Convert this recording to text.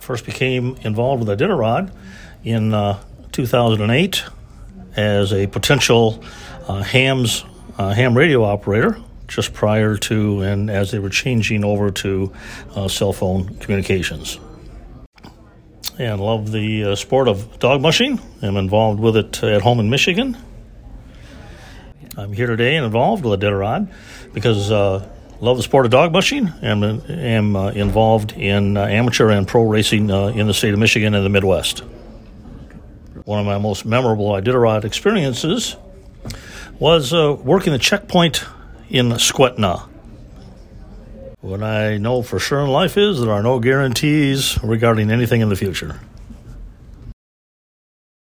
First became involved with Iditarod in 2008 as a potential ham radio operator, just prior to and as they were changing over to cell phone communications. And love the sport of dog mushing. I'm involved with it at home in Michigan. I'm here today and involved with Iditarod because love the sport of dog mushing and am involved in amateur and pro racing in the state of Michigan and the Midwest. One of my most memorable Iditarod experiences was working the checkpoint in Skwetna. What I know for sure in life is there are no guarantees regarding anything in the future.